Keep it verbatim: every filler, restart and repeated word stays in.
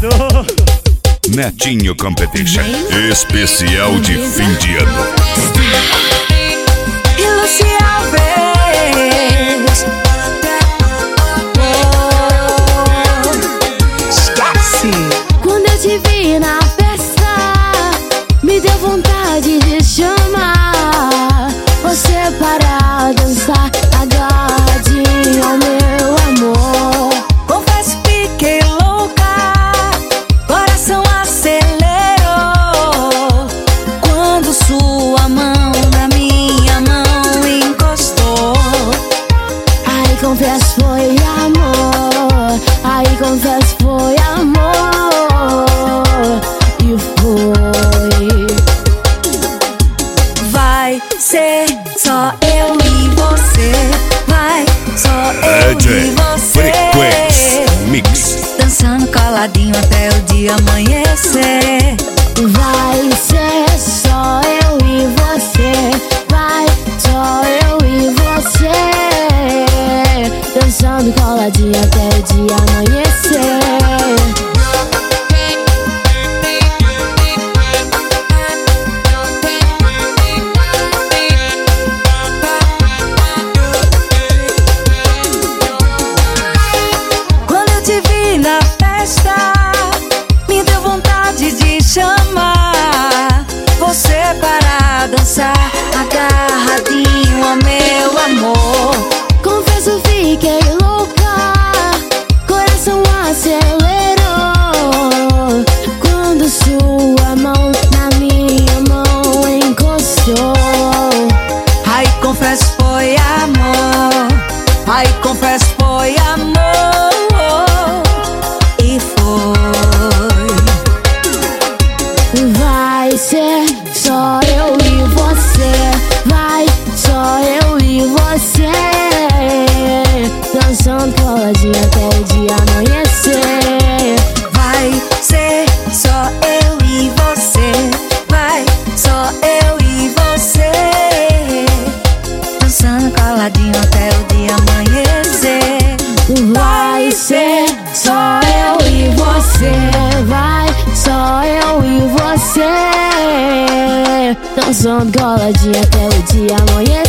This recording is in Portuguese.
Acertou. Netinho Competition, especial de fim de ano. E Lucy Alves, oh, esquece. Quando eu te vi na festa, me deu vontade de chamar você para dançar, agarradinho ao meu amor. Confesso, fiquei louca, coração acelerou quando sua mão na minha mão encostou. Ai, confesso, foi amor. Ai, confesso, foi amor. E foi. Vai ser só eu e você. Vai, só eu e você. Frequência Mix. Dançando coladinho até o dia amanhecer. Vai ser só eu e você. Vai, só eu e você. Dançando coladinho até o dia amanhecer. Quando eu te vi na festa, me deu vontade de chamar você para dançar, agarradinho ao meu amor. Confesso, fiquei louca, coração acelerou quando sua mão na minha mão encostou. Ai, confesso, foi amor. Ai, confesso, foi amor. E foi. Vai ser só eu e você. Vai, só eu e você. Dançando coladinho até o dia amanhecer. Vai ser só eu e você. Vai, só eu e você. Dançando coladinho até o dia amanhecer. Vai ser só eu e você. Vai, só eu e você. Dançando coladinho até o dia amanhecer.